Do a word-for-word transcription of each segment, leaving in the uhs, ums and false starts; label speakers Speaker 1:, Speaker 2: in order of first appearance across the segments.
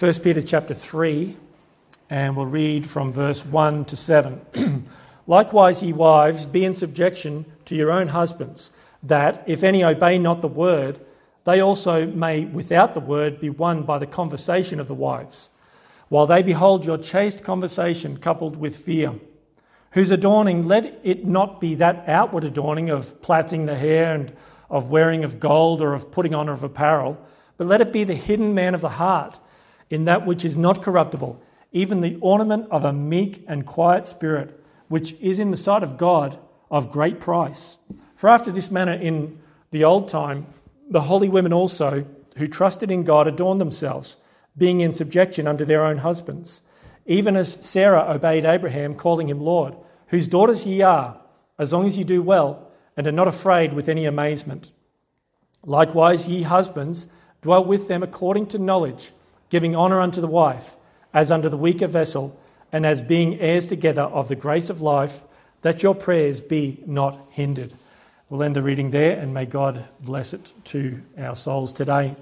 Speaker 1: First Peter chapter three, and we'll read from verse one to seven. Likewise, ye wives, be in subjection to your own husbands, that, if any obey not the word, they also may, without the word, be won by the conversation of the wives, while they behold your chaste conversation coupled with fear, whose adorning, let it not be that outward adorning of plaiting the hair and of wearing of gold or of putting on of apparel, but let it be the hidden man of the heart, in that which is not corruptible, even the ornament of a meek and quiet spirit, which is in the sight of God of great price. For after this manner in the old time, the holy women also, who trusted in God, adorned themselves, being in subjection unto their own husbands, even as Sarah obeyed Abraham, calling him Lord, whose daughters ye are, as long as ye do well, and are not afraid with any amazement. Likewise, ye husbands, dwell with them according to knowledge, giving honour unto the wife, as unto the weaker vessel, and as being heirs together of the grace of life, that your prayers be not hindered. We'll end the reading there, and may God bless it to our souls today.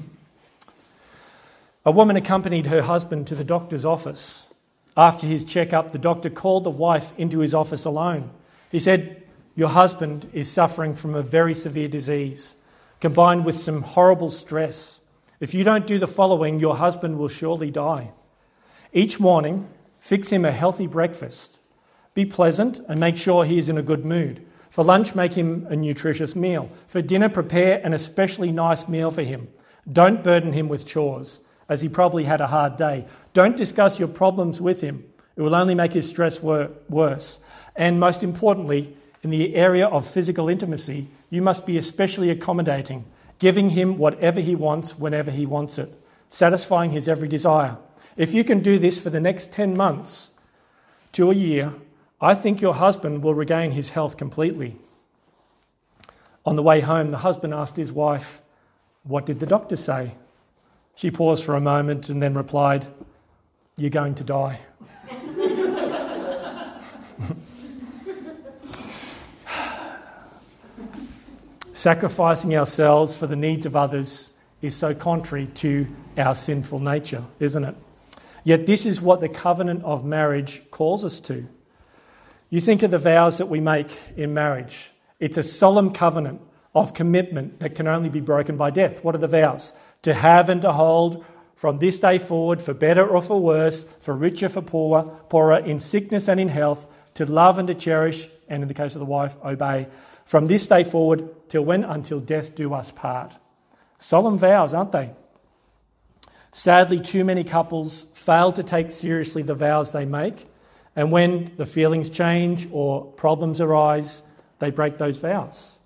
Speaker 1: A woman accompanied her husband to the doctor's office. After his checkup, the doctor called the wife into his office alone. He said, "Your husband is suffering from a very severe disease, combined with some horrible stress. If you don't do the following, your husband will surely die. Each morning, fix him a healthy breakfast. Be pleasant and make sure he is in a good mood. For lunch, make him a nutritious meal. For dinner, prepare an especially nice meal for him. Don't burden him with chores, as he probably had a hard day. Don't discuss your problems with him. It will only make his stress wor- worse. And most importantly, in the area of physical intimacy, you must be especially accommodating, giving him whatever he wants whenever he wants it, satisfying his every desire. If you can do this for the next ten months to a year, I think your husband will regain his health completely." On the way home, the husband asked his wife, "What did the doctor say?" She paused for a moment and then replied, "You're going to die." Sacrificing ourselves for the needs of others is so contrary to our sinful nature, isn't it? Yet this is what the covenant of marriage calls us to. You think of the vows that we make in marriage. It's a solemn covenant of commitment that can only be broken by death. What are the vows? To have and to hold from this day forward, for better or for worse, for richer, for poorer, poorer, in sickness and in health, to love and to cherish, and in the case of the wife, obey, from this day forward till when? Until death do us part. Solemn vows, aren't they? Sadly, too many couples fail to take seriously the vows they make, and when the feelings change or problems arise, they break those vows.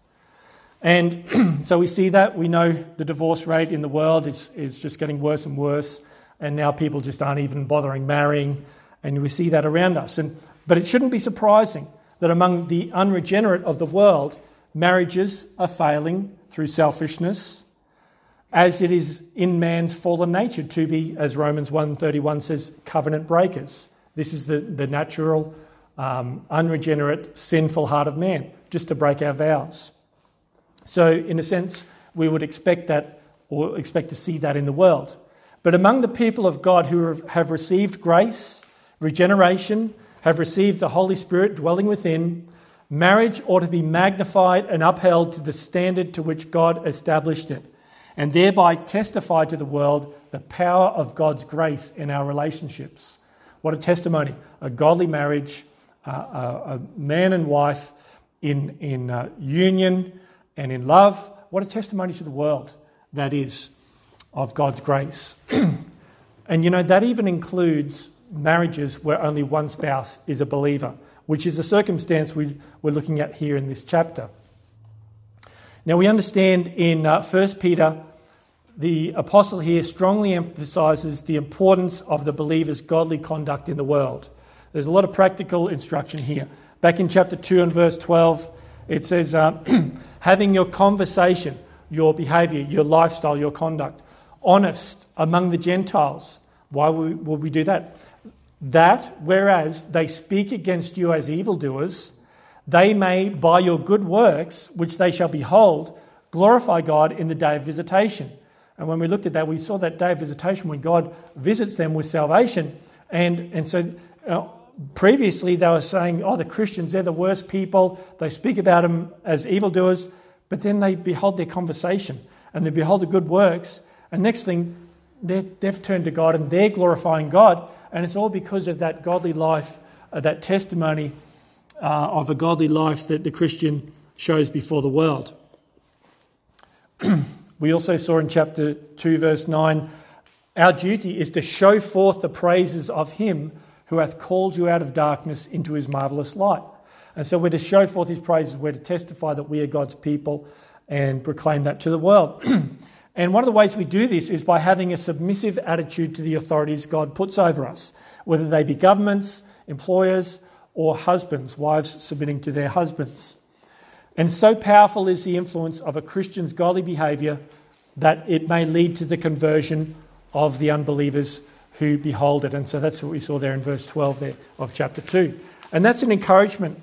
Speaker 1: And so we see that. We know the divorce rate in the world is, is just getting worse and worse, and now people just aren't even bothering marrying, and we see that around us. And but it shouldn't be surprising that among the unregenerate of the world, marriages are failing through selfishness, as it is in man's fallen nature to be, as Romans one thirty-one says, covenant breakers. This is the, the natural, um, unregenerate, sinful heart of man, just to break our vows. So, in a sense, we would expect that, or expect to see that in the world. But among the people of God who have received grace, regeneration, have received the Holy Spirit dwelling within, marriage ought to be magnified and upheld to the standard to which God established it, and thereby testify to the world the power of God's grace in our relationships. What a testimony. A godly marriage, uh, a, a man and wife in, in uh, union and in love. What a testimony to the world that is of God's grace. And you know, that even includes marriages where only one spouse is a believer, which is a circumstance we, we're looking at here in this chapter. Now we understand in uh, First Peter, the apostle here strongly emphasises the importance of the believer's godly conduct in the world. There's a lot of practical instruction here. Back in chapter two and verse twelve, it says, uh, having your conversation, your behaviour, your lifestyle, your conduct, honest among the Gentiles. Why would we do that? That, whereas they speak against you as evildoers, they may, by your good works, which they shall behold, glorify God in the day of visitation. And when we looked at that, we saw that day of visitation when God visits them with salvation. And, and so uh, previously they were saying, oh, the Christians, they're the worst people. They speak about them as evildoers. But then they behold their conversation and they behold the good works. And next thing, they've turned to God and they're glorifying God. And it's all because of that godly life, uh, that testimony uh, of a godly life that the Christian shows before the world. We also saw in chapter two, verse nine, our duty is to show forth the praises of him who hath called you out of darkness into his marvellous light. And so we're to show forth his praises, we're to testify that we are God's people and proclaim that to the world. And one of the ways we do this is by having a submissive attitude to the authorities God puts over us, whether they be governments, employers, or husbands, wives submitting to their husbands. And so powerful is the influence of a Christian's godly behaviour that it may lead to the conversion of the unbelievers who behold it. And so that's what we saw there in verse twelve there of chapter two. And that's an encouragement,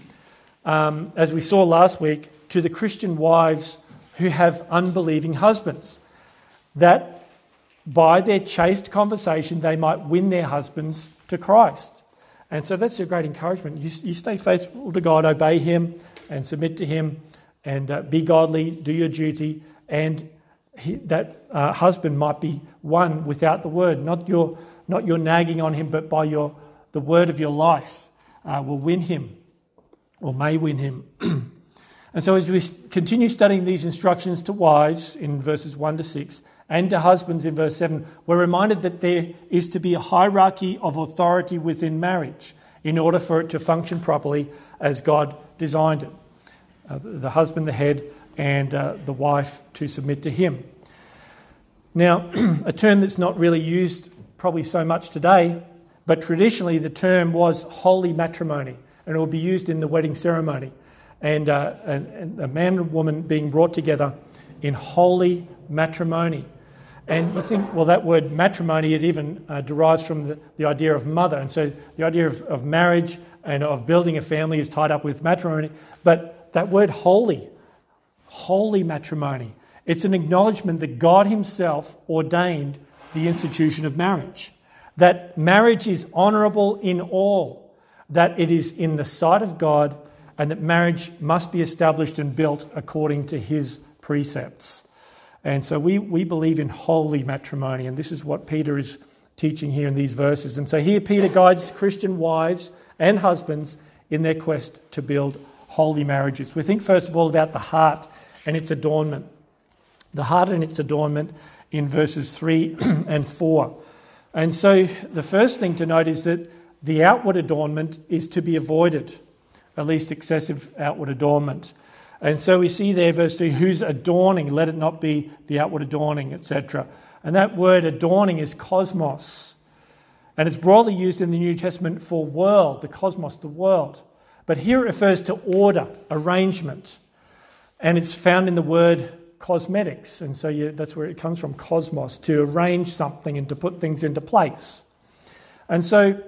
Speaker 1: um, as we saw last week, to the Christian wives who have unbelieving husbands, that by their chaste conversation they might win their husbands to Christ. And so that's a great encouragement. You, you stay faithful to God, obey him and submit to him, and uh, be godly, do your duty, and he, that uh, husband might be won without the word, not your not your nagging on him, but by your the word of your life uh, will win him, or may win him. And so as we continue studying these instructions to wives in verses one to six, and to husbands in verse seven, we're reminded that there is to be a hierarchy of authority within marriage in order for it to function properly as God designed it. Uh, the husband, the head, and uh, the wife to submit to him. Now, a term that's not really used probably so much today, but traditionally the term was holy matrimony, and it would be used in the wedding ceremony. And, uh, and, and a man and woman being brought together in holy matrimony. And you think, well, that word matrimony, it even uh, derives from the, the idea of mother. And so the idea of, of marriage and of building a family is tied up with matrimony. But that word holy, holy matrimony, it's an acknowledgement that God himself ordained the institution of marriage. That marriage is honourable in all, that it is in the sight of God, and that marriage must be established and built according to his precepts. And so we, we believe in holy matrimony, and this is what Peter is teaching here in these verses. And so here Peter guides Christian wives and husbands in their quest to build holy marriages. We think first of all about the heart and its adornment. The heart and its adornment in verses three and four. And so the first thing to note is that the outward adornment is to be avoided, at least excessive outward adornment. And so we see there, verse three, whose adorning, let it not be the outward adorning, et cetera. And that word adorning is cosmos. And it's broadly used in the New Testament for world, the cosmos, the world. But here it refers to order, arrangement. And it's found in the word cosmetics. And so you, that's where it comes from, cosmos, to arrange something and to put things into place. And so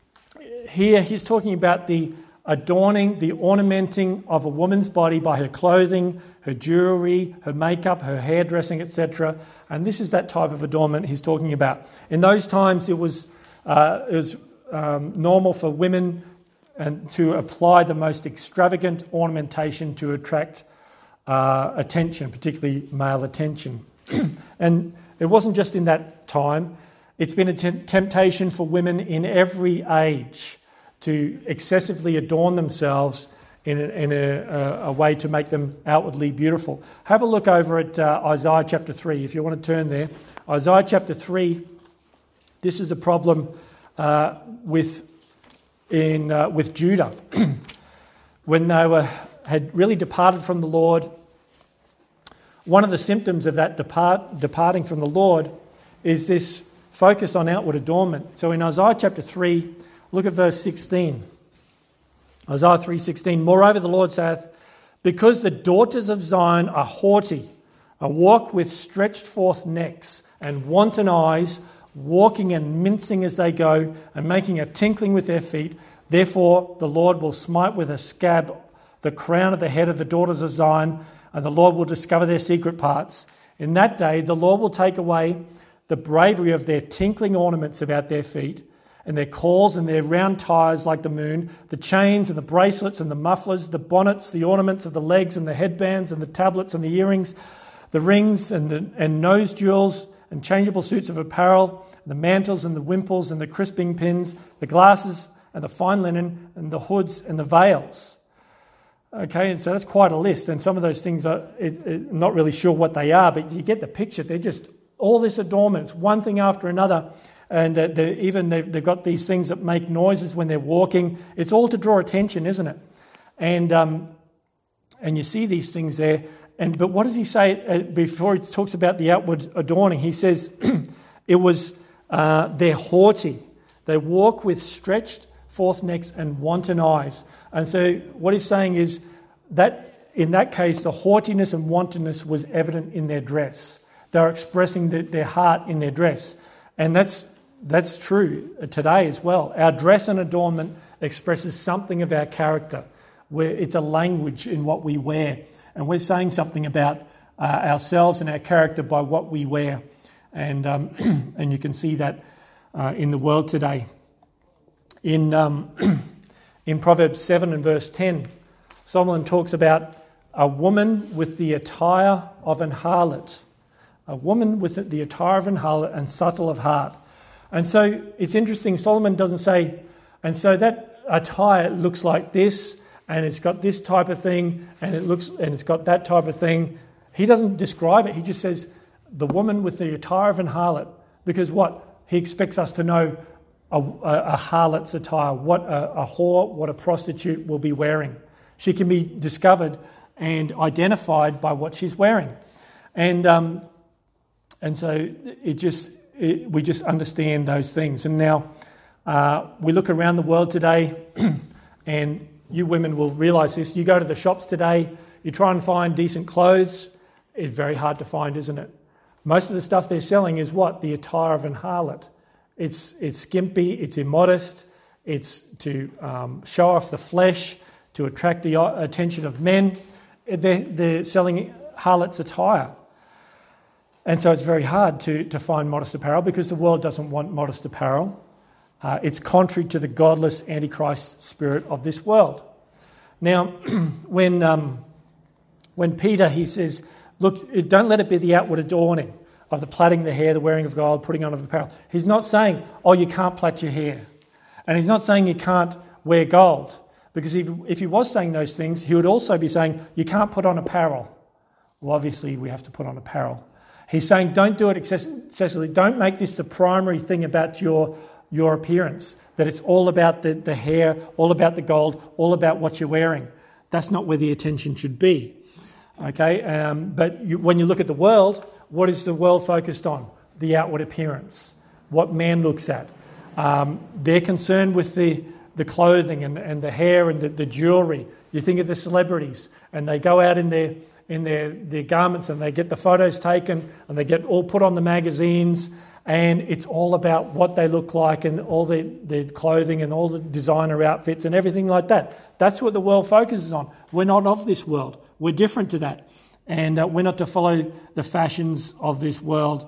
Speaker 1: here he's talking about the adorning, the ornamenting of a woman's body by her clothing, her jewellery, her makeup, her hairdressing, et cetera. And this is that type of adornment he's talking about. In those times, it was uh, it was um, normal for women and to apply the most extravagant ornamentation to attract uh, attention, particularly male attention. And it wasn't just in that time. It's been a t- temptation for women in every age to excessively adorn themselves in, a, in a, a way to make them outwardly beautiful. Have a look over at uh, Isaiah chapter three, if you want to turn there. Isaiah chapter three, this is a problem uh, with, in, uh, with Judah. When they were, had really departed from the Lord, one of the symptoms of that depart, departing from the Lord is this focus on outward adornment. So in Isaiah chapter three, look at verse sixteen. Isaiah three sixteen. Moreover, the Lord saith, because the daughters of Zion are haughty, a walk with stretched forth necks and wanton eyes, walking and mincing as they go, and making a tinkling with their feet, therefore the Lord will smite with a scab the crown of the head of the daughters of Zion, and the Lord will discover their secret parts. In that day, the Lord will take away the bravery of their tinkling ornaments about their feet, and their calls and their round tires like the moon, the chains and the bracelets and the mufflers, the bonnets, the ornaments of the legs and the headbands and the tablets and the earrings, the rings and, the, and nose jewels and changeable suits of apparel, the mantles and the wimples and the crisping pins, the glasses and the fine linen and the hoods and the veils. Okay, and so that's quite a list, and some of those things are it, it, not really sure what they are, but you get the picture. They're just all this adornment. It's one thing after another. And uh, even they've, they've got these things that make noises when they're walking. It's all to draw attention, isn't it? And um, and you see these things there. And but what does he say uh, before he talks about the outward adorning? He says it was uh, they're haughty. They walk with stretched forth necks and wanton eyes. And so what he's saying is that in that case, the haughtiness and wantonness was evident in their dress. They're expressing the, their heart in their dress, and that's. That's true today as well. Our dress and adornment expresses something of our character, where it's a language in what we wear. And we're saying something about uh, ourselves and our character by what we wear. And um, and you can see that uh, in the world today. In, um, in Proverbs seven and verse ten, Solomon talks about a woman with the attire of an harlot. A woman with the attire of an harlot and subtle of heart. And so it's interesting, Solomon doesn't say, and so that attire looks like this, and it's got this type of thing, and it looks, and it's got that type of thing. He doesn't describe it. He just says the woman with the attire of an harlot, because what? He expects us to know a, a, a harlot's attire, what a, a whore, what a prostitute will be wearing. She can be discovered and identified by what she's wearing. And, um, and so it just... It, we just understand those things. And now uh, we look around the world today, and you women will realise this. You go to the shops today, you try and find decent clothes. It's very hard to find, isn't it? Most of the stuff they're selling is what? The attire of an harlot. It's, it's skimpy, it's immodest, it's to um, show off the flesh, to attract the attention of men. They're, they're selling harlot's attire. And so it's very hard to, to find modest apparel because the world doesn't want modest apparel. Uh, it's contrary to the godless antichrist spirit of this world. Now, when um, when Peter, he says, look, don't let it be the outward adorning of the plaiting the hair, the wearing of gold, putting on of apparel. He's not saying, oh, you can't plait your hair. And he's not saying you can't wear gold. Because if, if he was saying those things, he would also be saying, you can't put on apparel. Well, obviously, we have to put on apparel. He's saying don't do it excessively. Don't make this the primary thing about your, your appearance, that it's all about the, the hair, all about the gold, all about what you're wearing. That's not where the attention should be. Okay, um, but you, when you look at the world, what is the world focused on? The outward appearance, what man looks at. Um, they're concerned with the, the clothing and, and the hair and the, the jewellery. You think of the celebrities, and they go out in their in their, their garments and they get the photos taken and they get all put on the magazines, and it's all about what they look like and all their, their clothing and all the designer outfits and everything like that. That's what the world focuses on. We're not of this world. We're different to that. And uh, we're not to follow the fashions of this world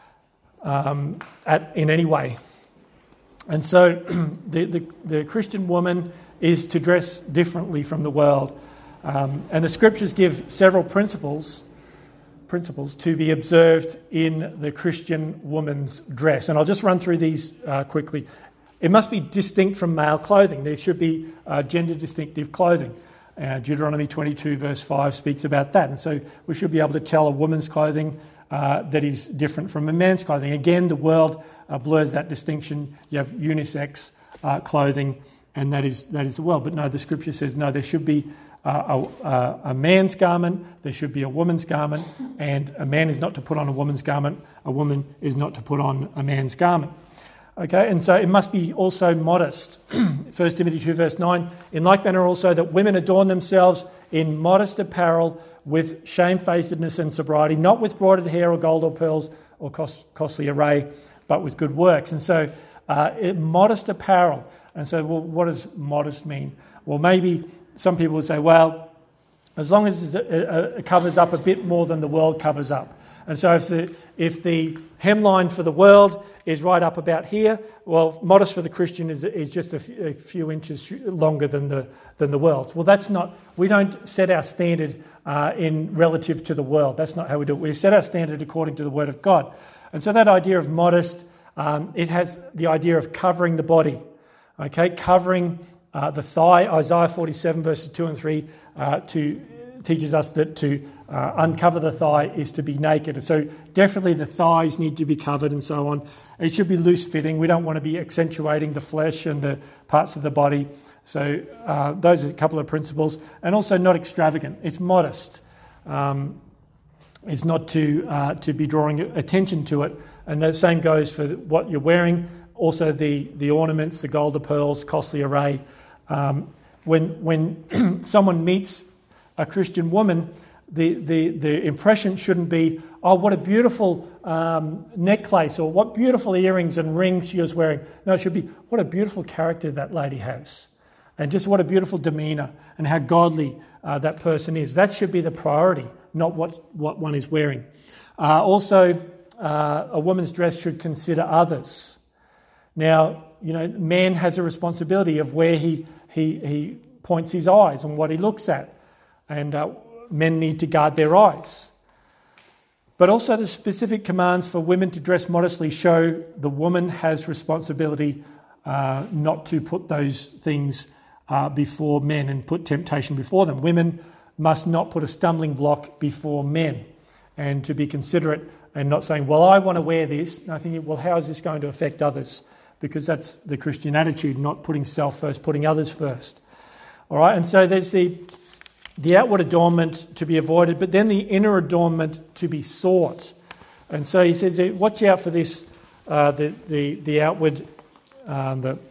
Speaker 1: um, at, in any way. And so the, the, the Christian woman is to dress differently from the world. Um, and the scriptures give several principles principles to be observed in the Christian woman's dress. And I'll just run through these uh, quickly. It must be distinct from male clothing. There should be uh, gender distinctive clothing. Uh, Deuteronomy twenty-two verse five speaks about that. And so we should be able to tell a woman's clothing uh, that is different from a man's clothing. Again, the world uh, blurs that distinction. You have unisex uh, clothing, and that is that is the world. But no, the scripture says no, there should be Uh, a, a man's garment, there should be a woman's garment, and a man is not to put on a woman's garment, a woman is not to put on a man's garment. Okay, and so it must be also modest. First Timothy two verse nine, in like manner also that women adorn themselves in modest apparel with shamefacedness and sobriety, not with broidered hair or gold or pearls or cost, costly array, but with good works. And so uh, it, modest apparel. And so well, what does modest mean? Well, maybe some people would say, well, as long as it covers up a bit more than the world covers up. And so if the if the hemline for the world is right up about here, well, modest for the Christian is is just a, f- a few inches longer than the than the world. Well, that's not. We don't set our standard uh, in relative to the world. That's not how we do it. We set our standard according to the Word of God. And so that idea of modest, um, it has the idea of covering the body. Okay, covering uh, the thigh. Isaiah forty-seven verses two and three uh, to teaches us that to uh, uncover the thigh is to be naked. So definitely the thighs need to be covered and so on. It should be loose fitting. We don't want to be accentuating the flesh and the parts of the body. So uh, those are a couple of principles. And also not extravagant. It's modest. Um, it's not to uh, to be drawing attention to it. And the same goes for what you're wearing. Also the, the ornaments, the gold, the pearls, costly array. Um, when when someone meets a Christian woman, the, the, the impression shouldn't be, oh, what a beautiful um, necklace or what beautiful earrings and rings she was wearing. No, it should be, what a beautiful character that lady has. And just what a beautiful demeanour and how godly uh, that person is. That should be the priority, not what, what one is wearing. Uh, also, uh, a woman's dress should consider others. Now, you know, man has a responsibility of where he he, he points his eyes and what he looks at. And uh, men need to guard their eyes. But also the specific commands for women to dress modestly show the woman has responsibility uh, not to put those things uh, before men and put temptation before them. Women must not put a stumbling block before men, and to be considerate and not saying, well, I want to wear this. And I think, well, how is this going to affect others? Because that's the Christian attitude, not putting self first, putting others first. All right, and so there's the the outward adornment to be avoided, but then the inner adornment to be sought. And so he says, watch out for this, uh, the, the the outward, um, the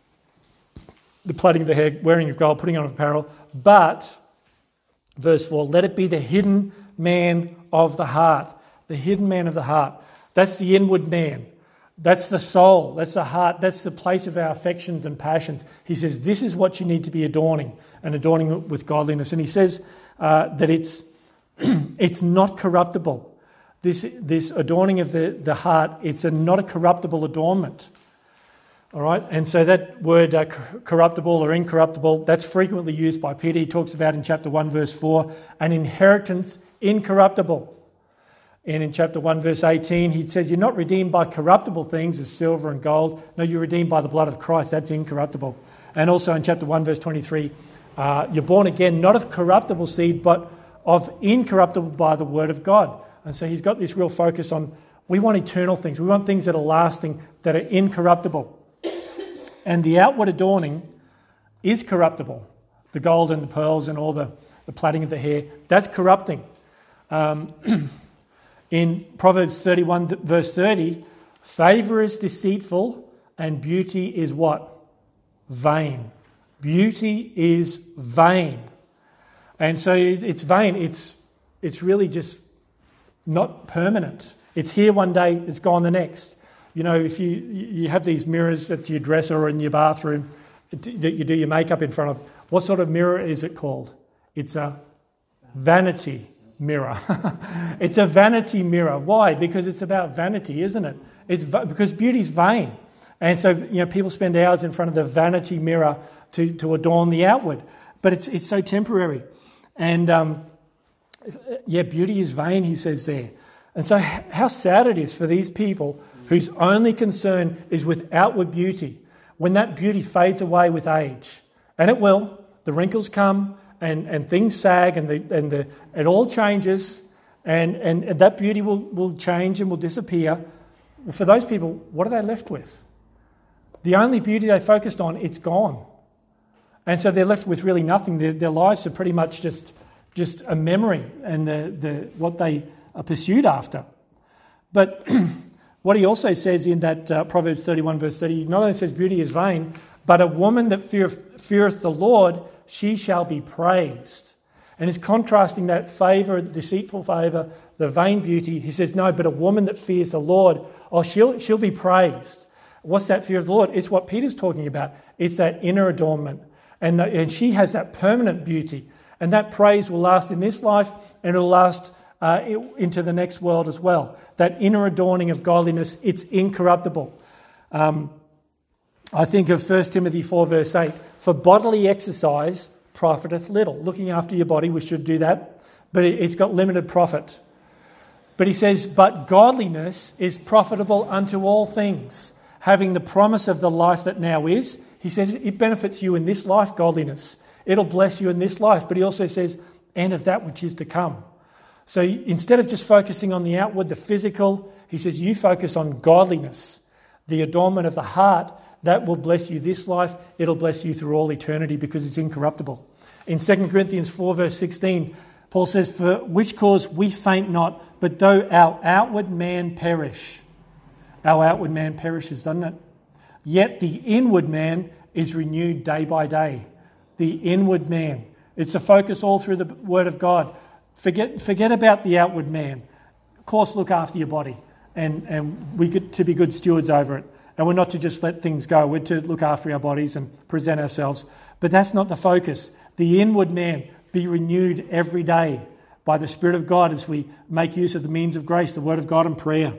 Speaker 1: the plaiting of the hair, wearing of gold, putting on apparel, but, verse four, let it be the hidden man of the heart. The hidden man of the heart. That's the inward man. That's the soul, that's the heart, that's the place of our affections and passions. He says this is what you need to be adorning, and adorning with godliness. And he says uh, that it's it's not corruptible. This this adorning of the, the heart, it's a, not a corruptible adornment. All right, and so that word uh, corruptible or incorruptible, that's frequently used by Peter. He talks about in chapter one verse four, an inheritance incorruptible. And in chapter one, verse eighteen, he says, you're not redeemed by corruptible things as silver and gold. No, you're redeemed by the blood of Christ. That's incorruptible. And also in chapter one, verse twenty-three, uh, you're born again, not of corruptible seed, but of incorruptible by the word of God. And so he's got this real focus on, we want eternal things. We want things that are lasting, that are incorruptible. And the outward adorning is corruptible. The gold and the pearls and all the, the plaiting of the hair, that's corrupting. Um... In Proverbs thirty-one, verse thirty, favour is deceitful and beauty is what? Vain. Beauty is vain. And so it's vain. It's, it's really just not permanent. It's here one day, it's gone the next. You know, if you, you have these mirrors at your dresser or in your bathroom that you do your makeup in front of, what sort of mirror is it called? It's a vanity mirror. It's a vanity mirror. Why? Because it's about vanity, isn't it? It's va- because beauty's vain. And so, you know, people spend hours in front of the vanity mirror to, to adorn the outward. But it's it's so temporary. And, um, yeah, beauty is vain, he says there. And so how sad it is for these people whose only concern is with outward beauty, when that beauty fades away with age. And it will. The wrinkles come, And, and things sag, and the and the it all changes, and, and, and that beauty will, will change and will disappear. Well, for those people, what are they left with? The only beauty they focused on, it's gone. And so they're left with really nothing. Their, their lives are pretty much just, just a memory and the, the what they are pursued after. But what he also says in that uh, Proverbs thirty-one verse thirty, he not only says beauty is vain, but a woman that feareth, feareth the Lord, she shall be praised. And he's contrasting that favour, deceitful favour, the vain beauty. He says, no, but a woman that fears the Lord, oh, she'll, she'll be praised. What's that fear of the Lord? It's what Peter's talking about. It's that inner adornment. And, the, and she has that permanent beauty. And that praise will last in this life, and it will last uh, into the next world as well. That inner adorning of godliness, it's incorruptible. Um, I think of First Timothy four verse eight, for bodily exercise profiteth little. Looking after your body, we should do that, but it's got limited profit. But he says, but godliness is profitable unto all things, having the promise of the life that now is. He says it benefits you in this life, godliness. It'll bless you in this life. But he also says, and of that which is to come. So instead of just focusing on the outward, the physical, he says you focus on godliness, the adornment of the heart. That will bless you this life. It'll bless you through all eternity because it's incorruptible. In Second Corinthians four verse sixteen, Paul says, for which cause we faint not, but though our outward man perish. Our outward man perishes, doesn't it? Yet the inward man is renewed day by day. The inward man. It's a focus all through the Word of God. Forget forget about the outward man. Of course, look after your body. And, and we get to be good stewards over it. And we're not to just let things go. We're to look after our bodies and present ourselves. But that's not the focus. The inward man be renewed every day by the Spirit of God as we make use of the means of grace, the Word of God and prayer.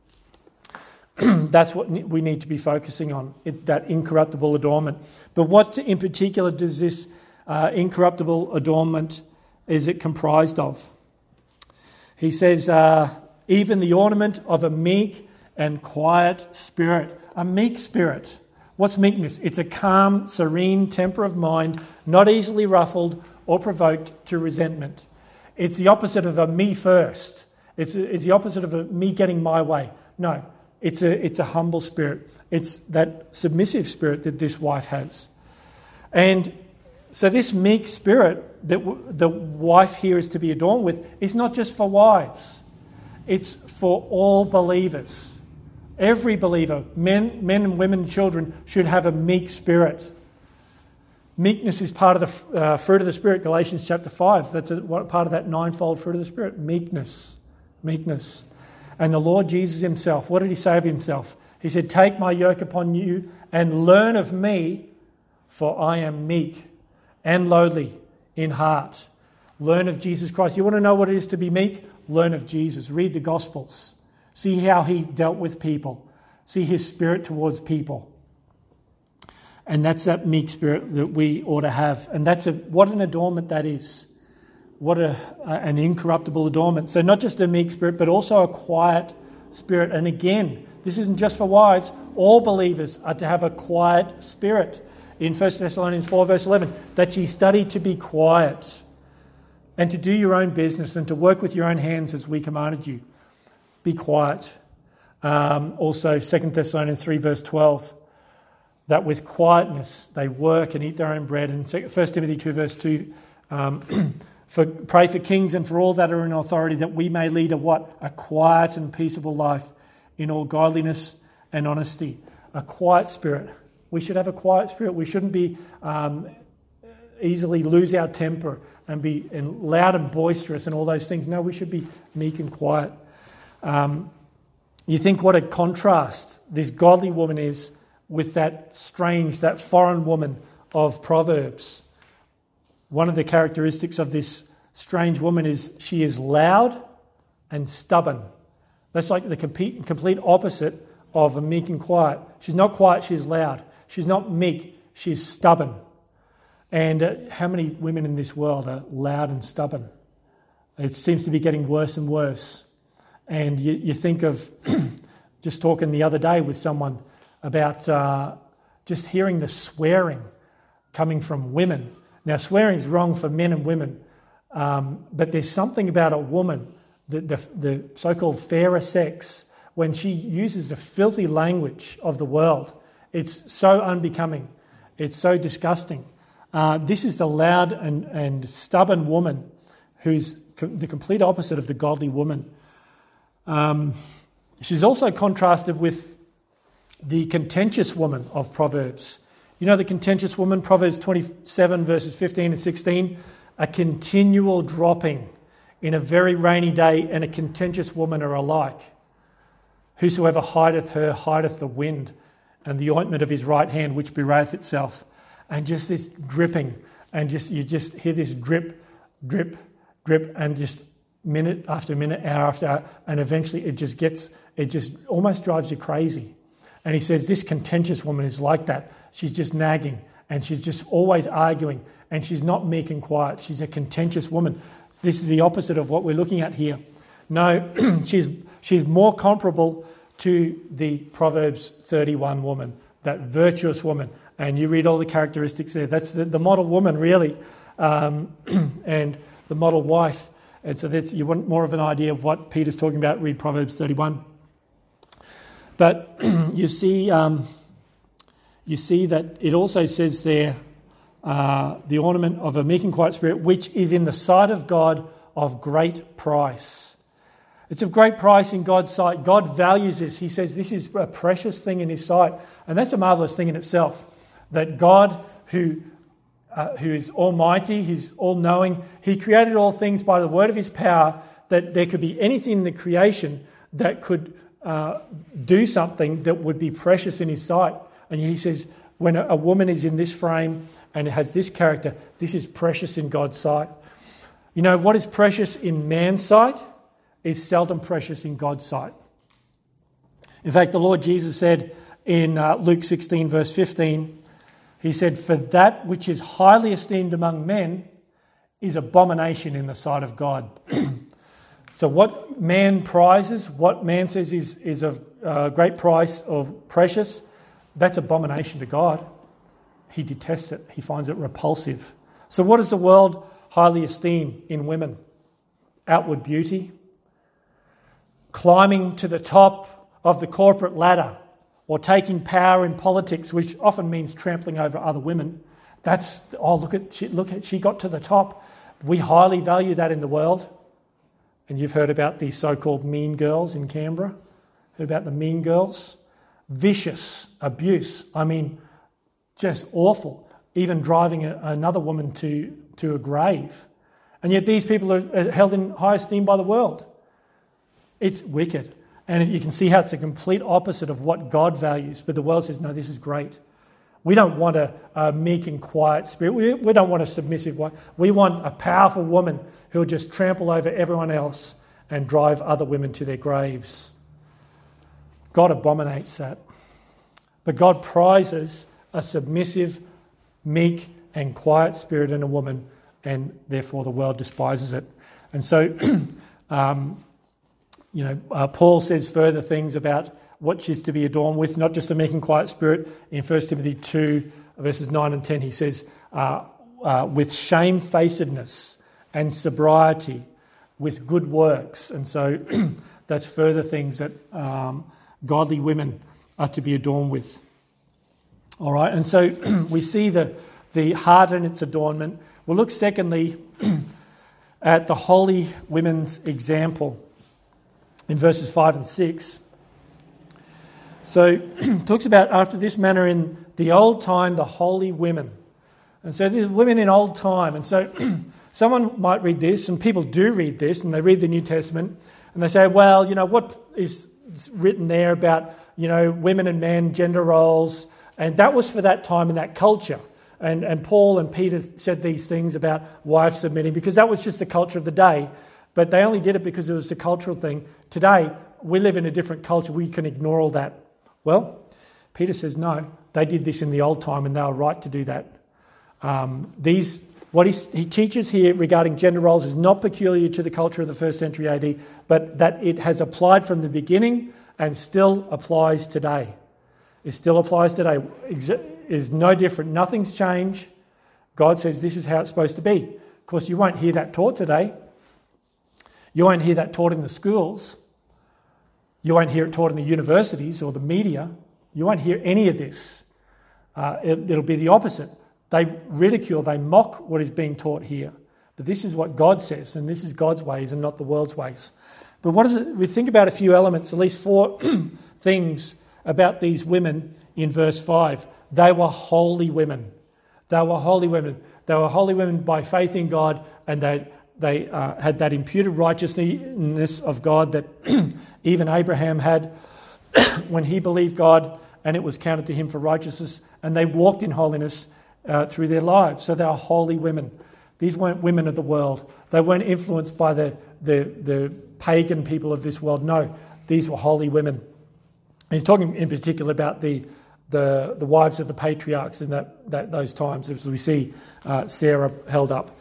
Speaker 1: That's what we need to be focusing on, that incorruptible adornment. But what in particular does this uh, incorruptible adornment, is it comprised of? He says, uh, even the ornament of a meek and quiet spirit. A meek spirit. What's meekness? It's a calm, serene temper of mind, not easily ruffled or provoked to resentment. It's the opposite of a me first. It's, it's the opposite of a me getting my way. No, it's a, it's a humble spirit. It's that submissive spirit that this wife has. And so this meek spirit that w- the wife here is to be adorned with is not just for wives. It's for all believers. Every believer, men, men and women and children, should have a meek spirit. Meekness is part of the uh, fruit of the Spirit, Galatians chapter five. That's a, what, part of that ninefold fruit of the Spirit. Meekness. Meekness. And the Lord Jesus himself, what did he say of himself? He said, take my yoke upon you and learn of me, for I am meek and lowly in heart. Learn of Jesus Christ. You want to know what it is to be meek? Learn of Jesus. Read the Gospels. See how he dealt with people. See his spirit towards people. And that's that meek spirit that we ought to have. And that's a, what an adornment that is. What a, an incorruptible adornment. So not just a meek spirit, but also a quiet spirit. And again, this isn't just for wives. All believers are to have a quiet spirit. In First Thessalonians four verse eleven, that ye study to be quiet and to do your own business and to work with your own hands as we commanded you. Be quiet. Um, also, Second Thessalonians three verse twelve, that with quietness they work and eat their own bread. And First Timothy two verse two, um, for, pray for kings and for all that are in authority, that we may lead a what? A quiet and peaceable life in all godliness and honesty. A quiet spirit. We should have a quiet spirit. We shouldn't be um, easily lose our temper and be and loud and boisterous and all those things. No, we should be meek and quiet. Um, you think what a contrast this godly woman is with that strange, that foreign woman of Proverbs. One of the characteristics of this strange woman is she is loud and stubborn. That's like the complete, complete opposite of a meek and quiet. She's not quiet, she's loud. She's not meek, she's stubborn. And uh, how many women in this world are loud and stubborn? It seems to be getting worse and worse. And you, you think of just talking the other day with someone about uh, just hearing the swearing coming from women. Now, swearing is wrong for men and women, um, but there's something about a woman, the, the, the so-called fairer sex, when she uses the filthy language of the world. It's so unbecoming. It's so disgusting. Uh, this is the loud and, and stubborn woman who's com- the complete opposite of the godly woman. Um, she's also contrasted with the contentious woman of Proverbs. You know the contentious woman, Proverbs twenty-seven verses fifteen and sixteen, a continual dropping in a very rainy day and a contentious woman are alike. Whosoever hideth her hideth the wind, and the ointment of his right hand which bewrayeth itself. And just this dripping, and just you just hear this drip, drip, drip, and just minute after minute, hour after hour, and eventually it just gets, it just almost drives you crazy. And he says this contentious woman is like that. She's just nagging, and she's just always arguing, and she's not meek and quiet. She's a contentious woman. This is the opposite of what we're looking at here. No, she's she's more comparable to the Proverbs thirty-one woman, that virtuous woman. And you read all the characteristics there. That's the, the model woman, really, um, and the model wife. And so that's, you want more of an idea of what Peter's talking about, read Proverbs thirty-one. But you see, um, you see that it also says there, uh, the ornament of a meek and quiet spirit, which is in the sight of God of great price. It's of great price in God's sight. God values this. He says this is a precious thing in his sight. And that's a marvellous thing in itself, that God, who uh, who is almighty, he's all-knowing, he created all things by the word of his power, that there could be anything in the creation that could uh, do something that would be precious in his sight. And he says, when a, a woman is in this frame and it has this character, this is precious in God's sight. You know, what is precious in man's sight is seldom precious in God's sight. In fact, the Lord Jesus said in uh, Luke sixteen, verse fifteen, he said, "For that which is highly esteemed among men is abomination in the sight of God." So what man prizes, what man says is, is of uh, great price, of precious, that's abomination to God. He detests it. He finds it repulsive. So what does the world highly esteem in women? Outward beauty, climbing to the top of the corporate ladder, or taking power in politics, which often means trampling over other women. That's, oh, look at, she, look at, she got to the top. We highly value that in the world. And you've heard about these so-called mean girls in Canberra. Heard about the mean girls? Vicious abuse. I mean, just awful. Even driving a, another woman to, to a grave. And yet these people are held in high esteem by the world. It's wicked. And you can see how it's a complete opposite of what God values. But the world says, no, this is great. We don't want a, a meek and quiet spirit. We, we don't want a submissive one. We want a powerful woman who will just trample over everyone else and drive other women to their graves. God abominates that. But God prizes a submissive, meek and quiet spirit in a woman, and therefore the world despises it. And so, um, you know, uh, Paul says further things about what she's to be adorned with, not just a meek and quiet spirit. In First Timothy two, verses nine and ten, he says, uh, uh, with shamefacedness and sobriety, with good works. And so that's further things that um, godly women are to be adorned with. All right, and so we see the, the heart and its adornment. We'll look secondly at the holy women's example in verses five and six. So it talks about, after this manner in the old time, the holy women. And so the women in old time. And so someone might read this, and people do read this, and they read the New Testament, and they say, well, you know, what is written there about, you know, women and men, gender roles, and that was for that time and that culture. And, and Paul and Peter said these things about wives submitting because that was just the culture of the day. But they only did it because it was a cultural thing. Today, we live in a different culture. We can ignore all that. Well, Peter says, no, they did this in the old time and they were right to do that. Um, these, what he, he teaches here regarding gender roles is not peculiar to the culture of the first century A D, but that it has applied from the beginning and still applies today. It still applies today. Is no different. Nothing's changed. God says this is how it's supposed to be. Of course, you won't hear that taught today. You won't hear that taught in the schools. You won't hear it taught in the universities or the media. You won't hear any of this. Uh, it, it'll be the opposite. They ridicule, they mock what is being taught here. But this is what God says, and this is God's ways and not the world's ways. But what is it? We think about a few elements, at least four things about these women in verse five. They were holy women. They were holy women. They were holy women by faith in God, and they they uh, had that imputed righteousness of God that even Abraham had when he believed God, and it was counted to him for righteousness, and they walked in holiness uh, through their lives. So they are holy women. These weren't women of the world. They weren't influenced by the, the, the pagan people of this world. No, these were holy women. He's talking in particular about the the, the wives of the patriarchs in that, that those times, as we see uh, Sarah held up.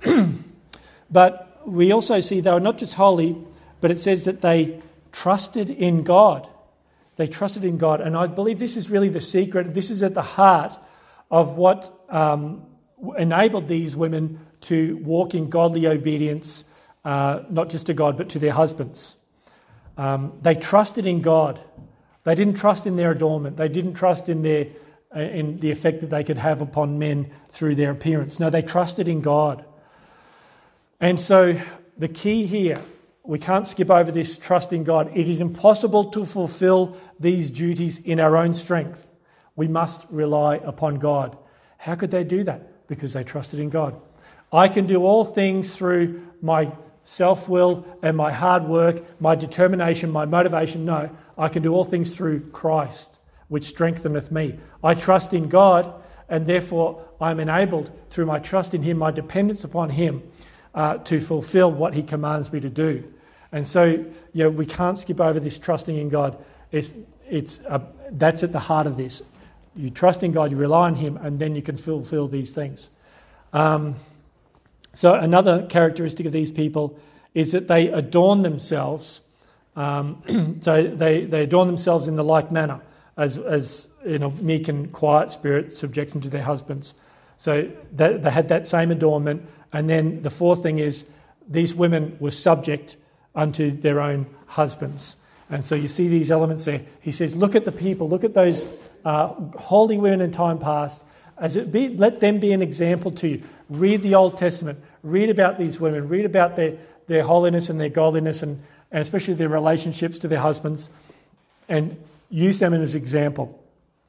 Speaker 1: But we also see they were not just holy, but it says that they trusted in God. They trusted in God. And I believe this is really the secret. This is at the heart of what um, enabled these women to walk in godly obedience, uh, not just to God, but to their husbands. Um, they trusted in God. They didn't trust in their adornment. They didn't trust in their in the effect that they could have upon men through their appearance. No, they trusted in God. And so the key here, we can't skip over this trust in God. It is impossible to fulfill these duties in our own strength. We must rely upon God. How could they do that? Because they trusted in God. I can do all things through my self-will and my hard work, my determination, my motivation. No, I can do all things through Christ, which strengtheneth me. I trust in God, and therefore I'm enabled through my trust in Him, my dependence upon Him, uh, to fulfill what He commands me to do. And so, you know, we can't skip over this trusting in God. It's, it's a, that's at the heart of this. You trust in God, you rely on Him, and then you can fulfill these things. Um, so another characteristic of these people is that they adorn themselves. Um, so they, they adorn themselves in the like manner as, as in a meek and quiet spirit, subjecting to their husbands. So that, they had that same adornment. And then the fourth thing is these women were subject unto their own husbands. And so you see these elements there. He says, look at the people, look at those uh, holy women in time past. As it be, let them be an example to you. Read the Old Testament. Read about these women. Read about their, their holiness and their godliness, and, and especially their relationships to their husbands, and use them as an example.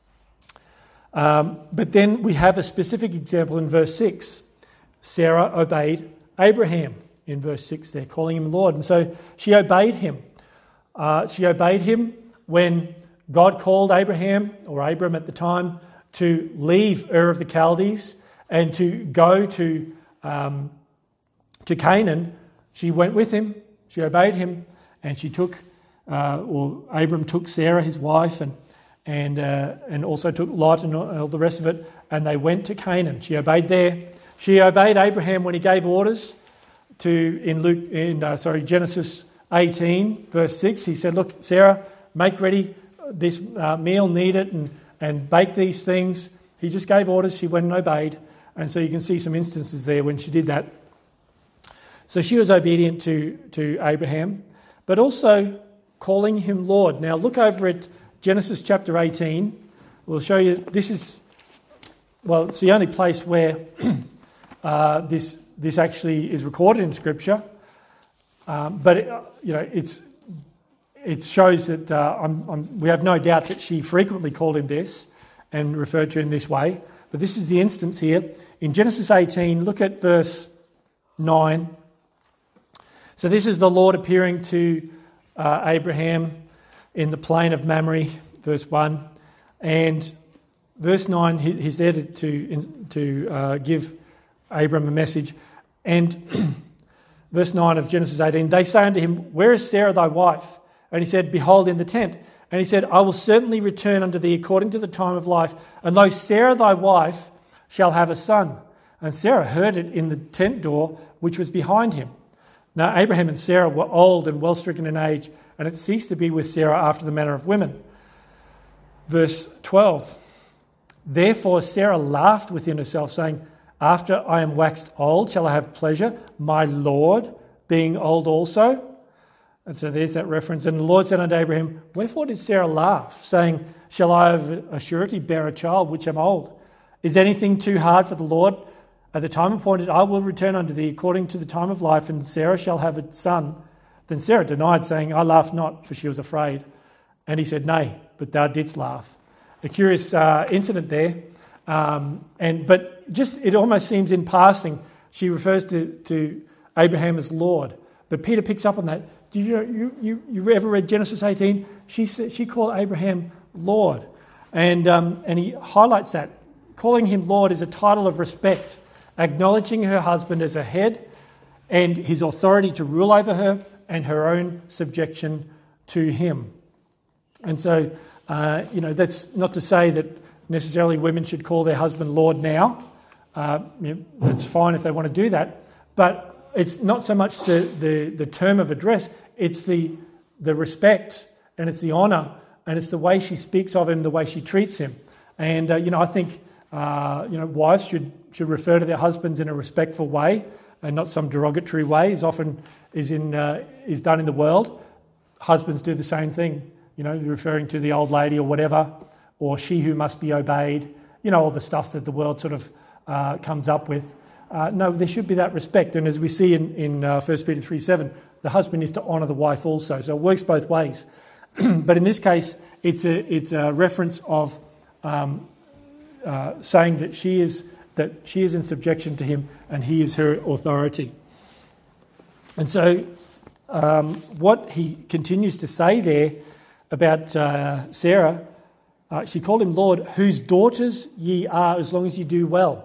Speaker 1: Um, but then we have a specific example in verse six. Sarah obeyed Abraham in verse six there, calling him Lord. And so she obeyed him. Uh, she obeyed him when God called Abraham, or Abram at the time, to leave Ur of the Chaldees and to go to um, to Canaan. She went with him, she obeyed him, and she took, uh, or Abram took Sarah, his wife, and and uh, and also took Lot and all the rest of it, and they went to Canaan. She obeyed there. She obeyed Abraham when he gave orders to, in Luke, in uh, sorry, Genesis eighteen, verse six. He said, "Look, Sarah, make ready this uh, meal, knead it, and and bake these things." He just gave orders. She went and obeyed, and so you can see some instances there when she did that. So she was obedient to to Abraham, but also calling him Lord. Now look over at Genesis chapter eighteen. We'll show you. This is, well, it's the only place where uh, this this actually is recorded in Scripture. Um, but it, you know, it's it shows that uh, I'm, I'm, we have no doubt that she frequently called him this and referred to him this way. But this is the instance here in Genesis eighteen. Look at verse nine. So this is the Lord appearing to uh, Abraham in the plain of Mamre, verse one, and verse nine. He, he's there to to, to uh, give Abram a message, and verse nine of Genesis eighteen, they say unto him, "Where is Sarah thy wife?" And he said, "Behold, in the tent." And he said, "I will certainly return unto thee according to the time of life, and lo, Sarah thy wife shall have a son." And Sarah heard it in the tent door which was behind him. Now Abraham and Sarah were old and well stricken in age, and it ceased to be with Sarah after the manner of women. Verse twelve, therefore Sarah laughed within herself, saying, "After I am waxed old, shall I have pleasure, my Lord being old also?" And so there's that reference. And the Lord said unto Abraham, "Wherefore did Sarah laugh, saying, Shall I of a surety bear a child which am old? Is anything too hard for the Lord? At the time appointed I will return unto thee according to the time of life, and Sarah shall have a son." Then Sarah denied, saying, "I laughed not," for she was afraid. And he said, "Nay, but thou didst laugh." A curious uh, incident there. Um, and But just it almost seems in passing, she refers to, to Abraham as Lord. But Peter picks up on that. Did you, you, you, you ever read Genesis eighteen? She said, she called Abraham Lord. And, um, and he highlights that. Calling him Lord is a title of respect acknowledging her husband as a head and his authority to rule over her and her own subjection to him. And so, uh, you know, that's not to say that necessarily women should call their husband Lord now. Uh, you know, that's fine if they want to do that. But it's not so much the, the, the term of address, it's the, the respect and it's the honour and it's the way she speaks of him, the way she treats him. And, uh, you know, I think, uh, you know, wives should, should refer to their husbands in a respectful way and not some derogatory way, as often is, in, uh, is done in the world. Husbands do the same thing, you know, referring to the old lady or whatever, or she who must be obeyed, you know, all the stuff that the world sort of uh, comes up with. Uh, no, there should be that respect. And as we see in, in uh, First Peter three seven, the husband is to honour the wife also. So it works both ways. But in this case, it's a, it's a reference of um, uh, saying that she is that she is in subjection to him and he is her authority. And so um, what he continues to say there about uh, Sarah, uh, she called him Lord, whose daughters ye are as long as you do well.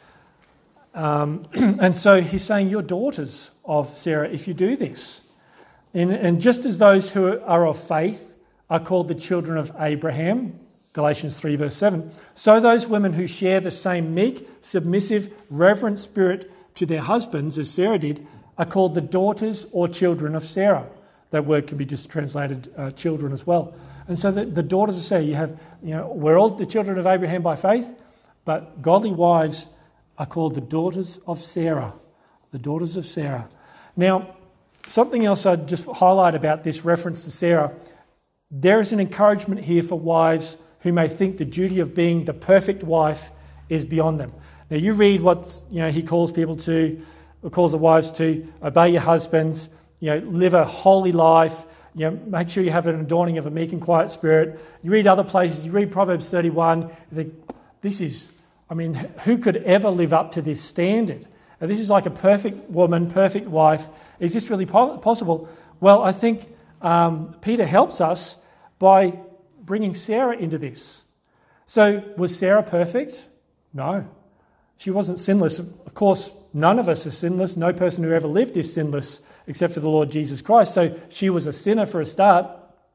Speaker 1: Um, and so he's saying you're daughters of Sarah if you do this. And, and just as those who are of faith are called the children of Abraham, Galatians three verse seven, so those women who share the same meek, submissive, reverent spirit to their husbands as Sarah did are called the daughters or children of Sarah. That word can be just translated uh, children as well. And so the, the daughters of Sarah, you have, you know, we're all the children of Abraham by faith, but godly wives are called the daughters of Sarah. The daughters of Sarah. Now, something else I'd just highlight about this reference to Sarah, there is an encouragement here for wives who may think the duty of being the perfect wife is beyond them. Now, you read what, you know, he calls people to, or calls the wives to obey your husbands, you know, live a holy life, you know, make sure you have an adorning of a meek and quiet spirit. You read other places, you read Proverbs thirty-one, you think, this is, I mean, who could ever live up to this standard? And this is like a perfect woman, perfect wife. Is this really po- possible? Well, I think um, Peter helps us by bringing Sarah into this. So, was Sarah perfect? No. She wasn't sinless. Of course, none of us are sinless. No person who ever lived is sinless except for the Lord Jesus Christ. So she was a sinner for a start.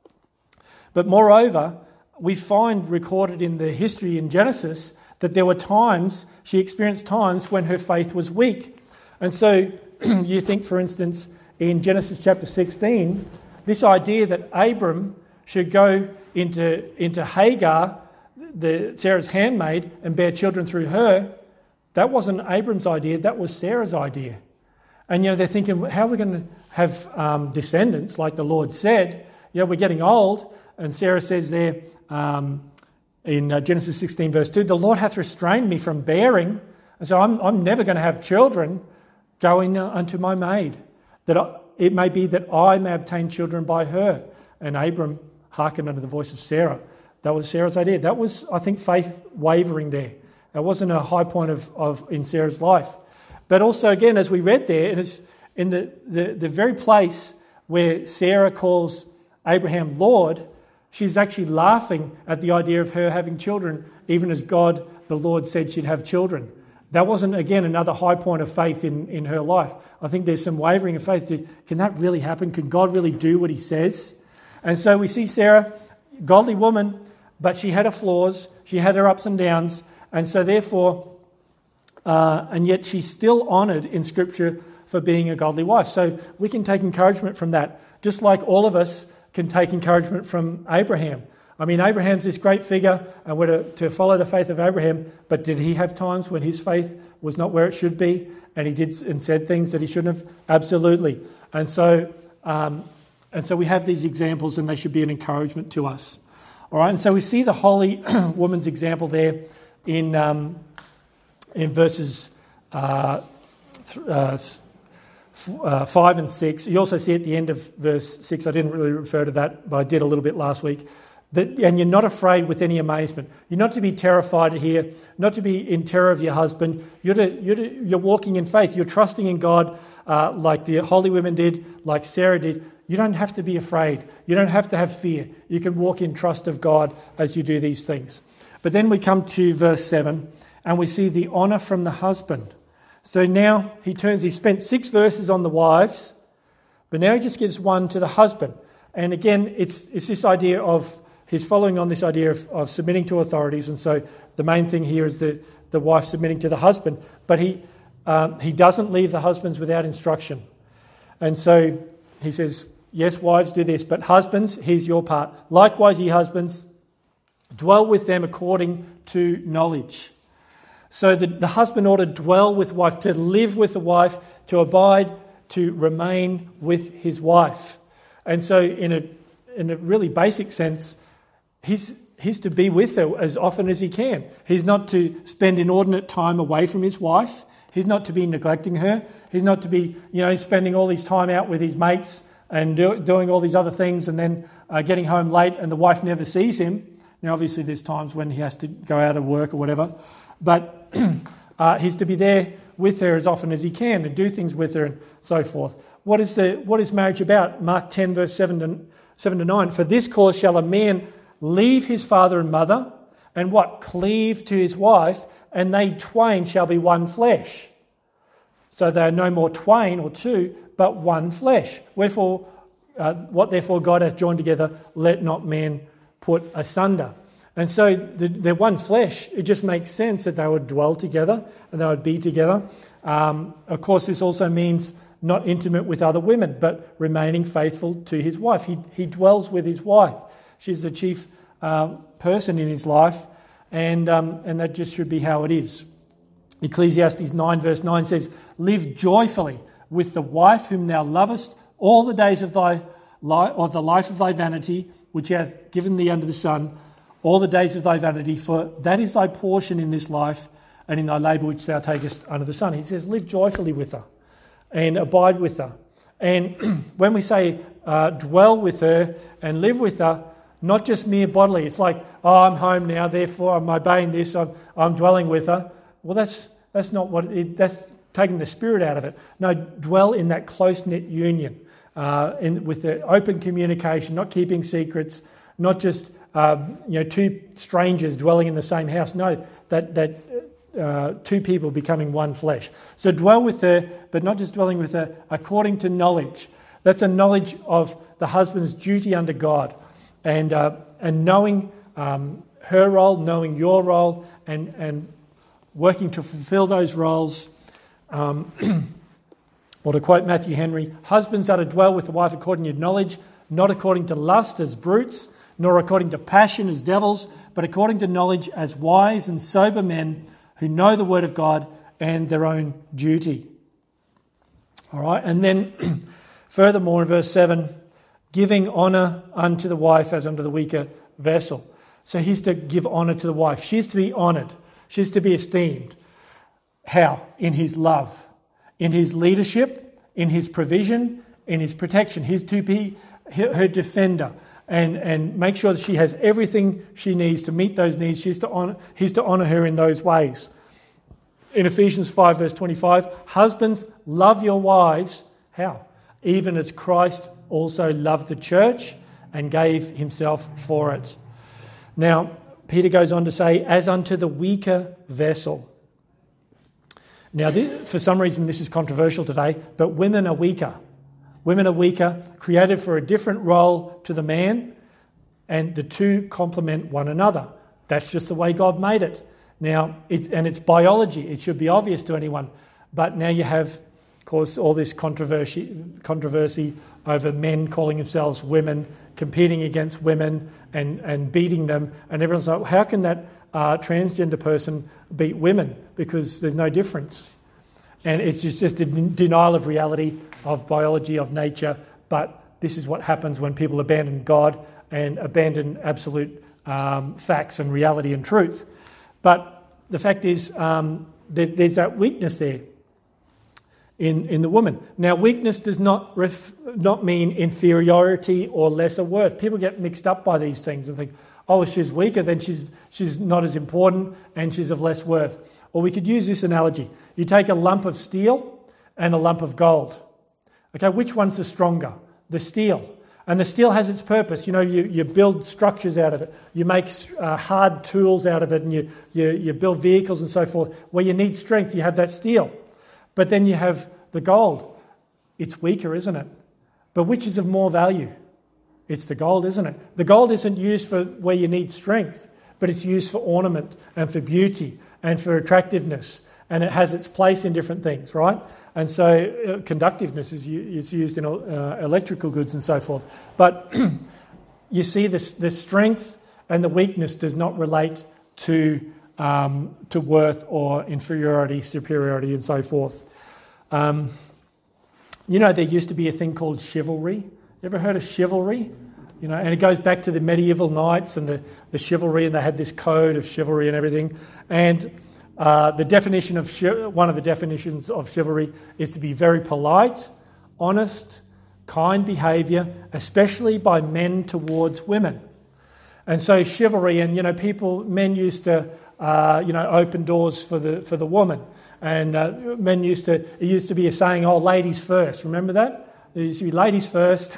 Speaker 1: But moreover, we find recorded in the history in Genesis that there were times, she experienced times when her faith was weak. And so you think, for instance, in Genesis chapter sixteen, this idea that Abram should go into, into Hagar, the, Sarah's handmaid, and bear children through her, that wasn't Abram's idea, that was Sarah's idea. And, you know, they're thinking, how are we going to have um, descendants, like the Lord said? You know, we're getting old. And Sarah says there um, in uh, Genesis sixteen verse two, the Lord hath restrained me from bearing. And so I'm, I'm never going to have children going uh, unto my maid, that I, it may be that I may obtain children by her. And Abram hearkened unto the voice of Sarah. That was Sarah's idea. That was, I think, faith wavering there. That wasn't a high point of, of in Sarah's life. But also, again, as we read there, it is in the, the, the very place where Sarah calls Abraham Lord, she's actually laughing at the idea of her having children, even as God, the Lord, said she'd have children. That wasn't, again, another high point of faith in, in her life. I think there's some wavering of faith. To, can that really happen? Can God really do what he says? And so we see Sarah, godly woman, but she had her flaws, she had her ups and downs, and so therefore, uh, and yet she's still honoured in Scripture for being a godly wife. So we can take encouragement from that, just like all of us can take encouragement from Abraham. I mean, Abraham's this great figure, and we're to, to follow the faith of Abraham, but did he have times when his faith was not where it should be, and he did and said things that he shouldn't have? Absolutely. And so, um, and so we have these examples, and they should be an encouragement to us. All right, and so we see the holy woman's example there in um, in verses uh, th- uh, f- uh, five and six. You also see at the end of verse six. I didn't really refer to that, but I did a little bit last week. That, and you're not afraid with any amazement. You're not to be terrified here, not to be in terror of your husband. You're to, you're, to, you're walking in faith. You're trusting in God uh, like the holy women did, like Sarah did. You don't have to be afraid. You don't have to have fear. You can walk in trust of God as you do these things. But then we come to verse seven, and we see the honour from the husband. So now he turns, he spent six verses on the wives, but now he just gives one to the husband. And again, it's it's this idea of, he's following on this idea of, of submitting to authorities. And so the main thing here is the, the wife submitting to the husband. But he um, he doesn't leave the husbands without instruction. And so he says, yes, wives, do this, but husbands, here's your part. Likewise, ye husbands, dwell with them according to knowledge. So the, the husband ought to dwell with wife, to live with the wife, to abide, to remain with his wife. And so in a in a really basic sense, he's he's to be with her as often as he can. He's not to spend inordinate time away from his wife. He's not to be neglecting her. He's not to be, you know, spending all his time out with his mates and do, doing all these other things and then uh, getting home late and the wife never sees him. Now, obviously, there's times when he has to go out of work or whatever. But uh, he's to be there with her as often as he can and do things with her and so forth. What is the what is marriage about? Mark ten, verse seven to, seven to nine. For this cause shall a man leave his father and mother and what? Cleave to his wife, and they twain shall be one flesh. So they are no more twain or two, but one flesh. Wherefore, uh, what therefore God hath joined together, let not man put asunder. And so they're one flesh. It just makes sense that they would dwell together and they would be together. Um, of course, this also means not intimate with other women, but remaining faithful to his wife. He, he dwells with his wife. She's the chief uh, person in his life, and, um, and that just should be how it is. Ecclesiastes nine, verse nine says, live joyfully with the wife whom thou lovest all the days of thy life, or the life of thy vanity, which he hath given thee under the sun, all the days of thy vanity, for that is thy portion in this life, and in thy labour which thou takest under the sun. He says, live joyfully with her, and abide with her. And when we say uh, dwell with her and live with her, not just mere bodily. It's like, oh, I'm home now, therefore I'm obeying this, I'm, I'm dwelling with her. Well, that's that's not what it, that's taking the spirit out of it. No, dwell in that close-knit union, uh, in, with the open communication, not keeping secrets, not just um, you know two strangers dwelling in the same house. No, that that uh, two people becoming one flesh. So dwell with her, but not just dwelling with her, according to knowledge. That's a knowledge of the husband's duty under God, and uh, and knowing um, her role, knowing your role, and and working to fulfill those roles. Um, or to quote Matthew Henry, husbands are to dwell with the wife according to knowledge, not according to lust as brutes, nor according to passion as devils, but according to knowledge as wise and sober men who know the word of God and their own duty. All right, and then furthermore in verse seven, giving honour unto the wife as unto the weaker vessel. So he's to give honour to the wife. She's to be honoured. She's to be esteemed. How? In his love, in his leadership, in his provision, in his protection. He's to be her defender and, and make sure that she has everything she needs to meet those needs. She's to honor, he's to honour her in those ways. In Ephesians five, verse twenty-five, husbands, love your wives. How? Even as Christ also loved the church and gave himself for it. Now, Peter goes on to say, as unto the weaker vessel. Now, for some reason, this is controversial today, but women are weaker. Women are weaker, created for a different role to the man, and the two complement one another. That's just the way God made it. Now, it's and it's biology. It should be obvious to anyone. But now you have, of course, all this controversy, controversy over men calling themselves women, competing against women and, and beating them. And everyone's like, how can that uh, transgender person beat women? Because there's no difference. And it's just, just a denial of reality, of biology, of nature. But this is what happens when people abandon God and abandon absolute um, facts and reality and truth. But the fact is, um, there, there's that weakness there in, in the woman. Now, weakness does not ref, not mean inferiority or lesser worth. People get mixed up by these things and think, oh, if she's weaker, then she's she's not as important and she's of less worth. Or we could use this analogy. You take a lump of steel and a lump of gold. Okay, which one's the stronger? The steel. And the steel has its purpose. You know, you, you build structures out of it. You make uh, hard tools out of it, and you, you, you build vehicles and so forth. Where you need strength, you have that steel. But then you have the gold. It's weaker, isn't it? But which is of more value? It's the gold, isn't it? The gold isn't used for where you need strength, but it's used for ornament and for beauty and for attractiveness. And it has its place in different things, right? And so uh, conductiveness is, is used in uh, electrical goods and so forth. But you see this, the strength and the weakness does not relate to, um, to worth or inferiority, superiority and so forth. Um, you know, there used to be a thing called chivalry. You ever heard of chivalry? You know, and it goes back to the medieval knights and the, the chivalry, and they had this code of chivalry and everything. And uh, the definition of one of the definitions of chivalry is to be very polite, honest, kind behaviour, especially by men towards women. And so chivalry, and you know, people, men used to, uh, you know, open doors for the for the woman, and uh, men used to. It used to be a saying, "Oh, ladies first." Remember that? There used to be ladies first.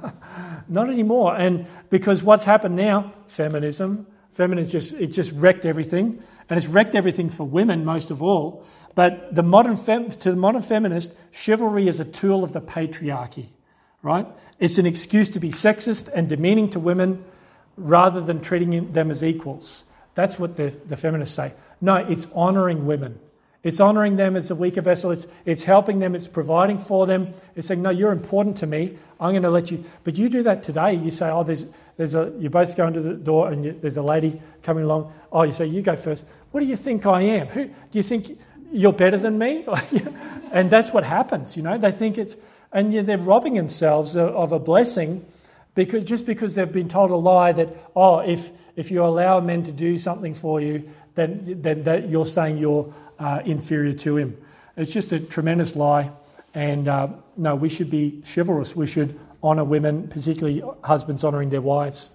Speaker 1: Not anymore. And because what's happened now, feminism, feminism just it just wrecked everything, and it's wrecked everything for women most of all. But the modern fem, to the modern feminist, chivalry is a tool of the patriarchy, right? It's an excuse to be sexist and demeaning to women, rather than treating them as equals. That's what the, the feminists say. No, it's honouring women. It's honouring them as a weaker vessel. It's it's helping them. It's providing for them. It's saying, no, you're important to me. I'm going to let you. But you do that today. You say, oh, there's there's a. You both go into the door and you, there's a lady coming along. Oh, you say, you go first. What do you think I am? Who do you think you're better than me? And that's what happens. You know, they think it's, and yeah, they're robbing themselves of, of a blessing, because just because they've been told a lie that, oh, if if you allow men to do something for you, then then that you're saying you're Uh, inferior to him. It's just a tremendous lie. And uh, no, we should be chivalrous. We should honour women, particularly husbands honouring their wives.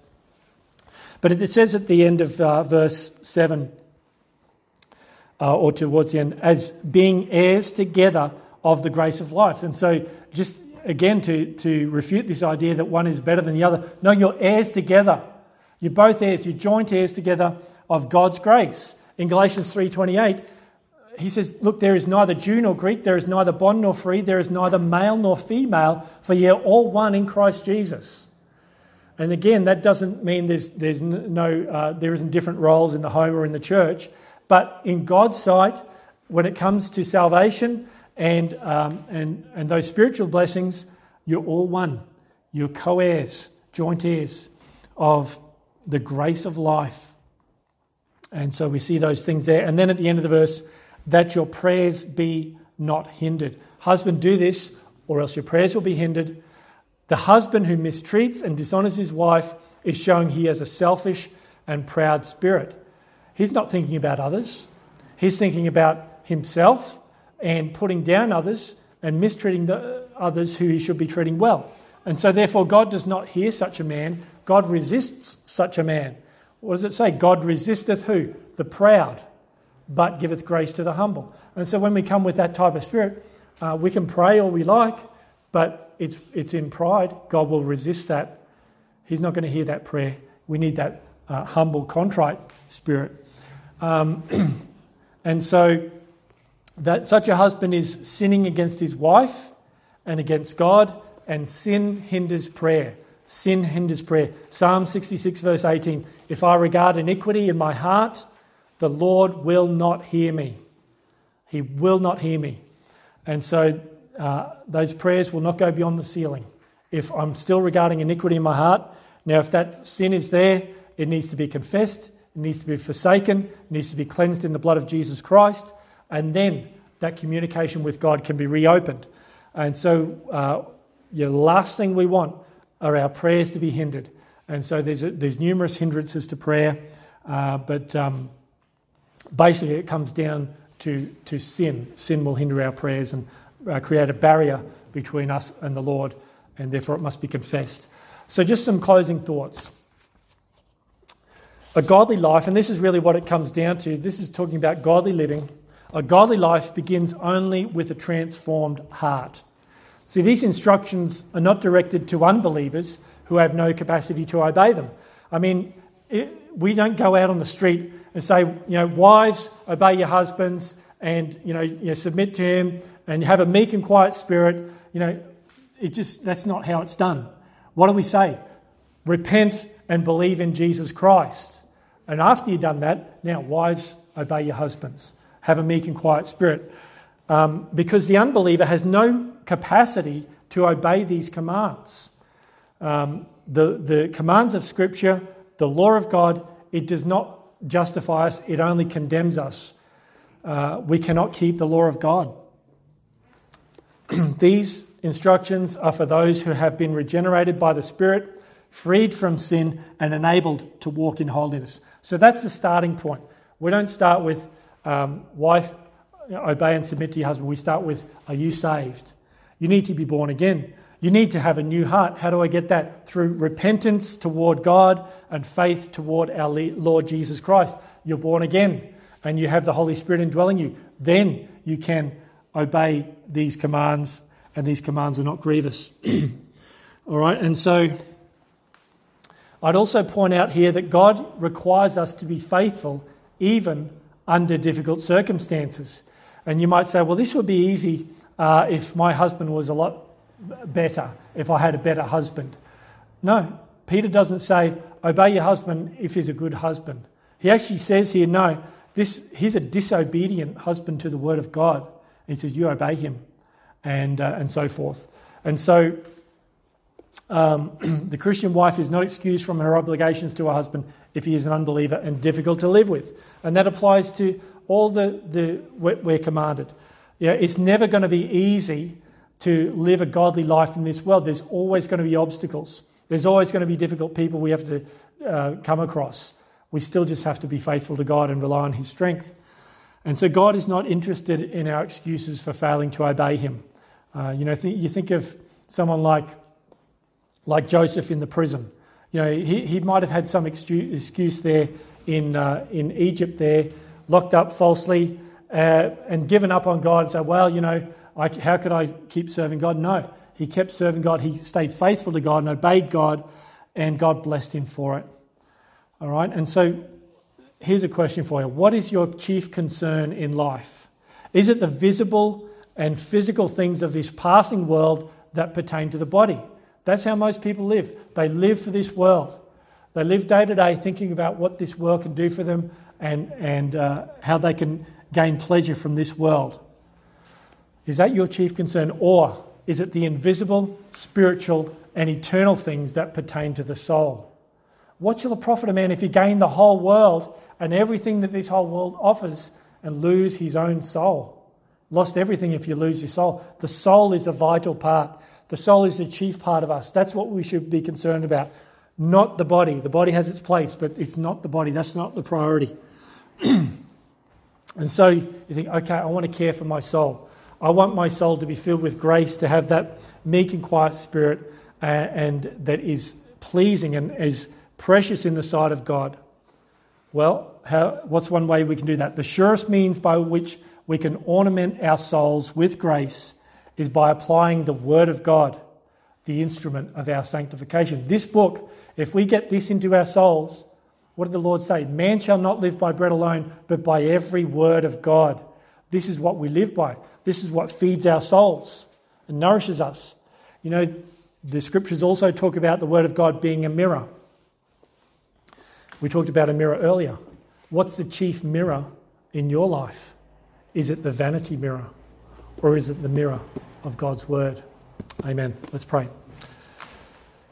Speaker 1: But it says at the end of uh, verse seven, uh, or towards the end, as being heirs together of the grace of life. And so just again to, to refute this idea that one is better than the other. No, you're heirs together. You're both heirs. You're joint heirs together of God's grace. In Galatians three twenty-eight, he says, look, there is neither Jew nor Greek, there is neither bond nor free, there is neither male nor female, for ye are all one in Christ Jesus. And again, that doesn't mean there's there's no uh, there isn't different roles in the home or in the church, but in God's sight, when it comes to salvation and um, and and those spiritual blessings, you're all one. You're co-heirs, joint heirs of the grace of life. And so we see those things there. And then at the end of the verse, that your prayers be not hindered. Husband, do this, or else your prayers will be hindered. The husband who mistreats and dishonours his wife is showing he has a selfish and proud spirit. He's not thinking about others. He's thinking about himself and putting down others and mistreating the others who he should be treating well. And so therefore God does not hear such a man. God resists such a man. What does it say? God resisteth who? The proud, but giveth grace to the humble. And so when we come with that type of spirit, uh, we can pray all we like, but it's it's in pride. God will resist that. He's not going to hear that prayer. We need that uh, humble, contrite spirit. Um, and so that such a husband is sinning against his wife and against God, and sin hinders prayer. Sin hinders prayer. Psalm sixty-six verse eighteen, if I regard iniquity in my heart, the Lord will not hear me. He will not hear me. And so uh, those prayers will not go beyond the ceiling. If I'm still regarding iniquity in my heart, now if that sin is there, it needs to be confessed, it needs to be forsaken, it needs to be cleansed in the blood of Jesus Christ, and then that communication with God can be reopened. And so uh, the last thing we want are our prayers to be hindered. And so there's, a, there's numerous hindrances to prayer, uh, but... Um, Basically, it comes down to, to sin. Sin will hinder our prayers and uh, create a barrier between us and the Lord, and therefore it must be confessed. So just some closing thoughts. A godly life, and this is really what it comes down to, this is talking about godly living. A godly life begins only with a transformed heart. See, these instructions are not directed to unbelievers who have no capacity to obey them. I mean, it, we don't go out on the street and say, you know, wives, obey your husbands and, you know, you know, submit to him and you have a meek and quiet spirit, you know, it just, that's not how it's done. What do we say? Repent and believe in Jesus Christ. And after you've done that, now wives, obey your husbands. Have a meek and quiet spirit. Um, because the unbeliever has no capacity to obey these commands. Um, the, the commands of Scripture, the law of God, it does not justify us, it only condemns us. Uh, we cannot keep the law of God. These instructions are for those who have been regenerated by the Spirit, freed from sin, and enabled to walk in holiness. So that's the starting point. We don't start with um, wife, obey and submit to your husband. We start with, are you saved? You need to be born again. You need to have a new heart. How do I get that? Through repentance toward God and faith toward our Lord Jesus Christ. You're born again and you have the Holy Spirit indwelling you. Then you can obey these commands, and these commands are not grievous. All right, and so I'd also point out here that God requires us to be faithful even under difficult circumstances. And you might say, well, this would be easy uh, if my husband was a lot better, if I had a better husband. No, Peter doesn't say, obey your husband if he's a good husband. He actually says here, no, this he's a disobedient husband to the word of God. He says, you obey him, and uh, and so forth. And so um, the Christian wife is not excused from her obligations to her husband if he is an unbeliever and difficult to live with. And that applies to all the, the we're commanded. Yeah, it's never going to be easy to live a godly life in this world. There's always going to be obstacles. There's always going to be difficult people we have to uh, come across. We still just have to be faithful to God and rely on his strength. And so God is not interested in our excuses for failing to obey him. Uh, you know, th- you think of someone like like Joseph in the prison. You know, he, he might have had some excu- excuse there in uh, in Egypt there, locked up falsely uh, and given up on God and say, well, you know, I, how could I keep serving God? No, he kept serving God. He stayed faithful to God and obeyed God, and God blessed him for it. All right, and so here's a question for you. What is your chief concern in life? Is it the visible and physical things of this passing world that pertain to the body? That's how most people live. They live for this world. They live day to day thinking about what this world can do for them and, and uh, how they can gain pleasure from this world. Is that your chief concern? Or is it the invisible, spiritual, and eternal things that pertain to the soul? What shall it profit a man if he gain the whole world and everything that this whole world offers and lose his own soul? Lost everything if you lose your soul. The soul is a vital part. The soul is the chief part of us. That's what we should be concerned about. Not the body. The body has its place, but it's not the body. That's not the priority. And so you think, okay, I want to care for my soul. I want my soul to be filled with grace, to have that meek and quiet spirit, uh, and that is pleasing and is precious in the sight of God. Well, how, what's one way we can do that? The surest means by which we can ornament our souls with grace is by applying the Word of God, the instrument of our sanctification. This book, if we get this into our souls, what did the Lord say? Man shall not live by bread alone, but by every word of God. This is what we live by. This is what feeds our souls and nourishes us. You know, the scriptures also talk about the Word of God being a mirror. We talked about a mirror earlier. What's the chief mirror in your life? Is it the vanity mirror, or is it the mirror of God's Word? Amen. Let's pray.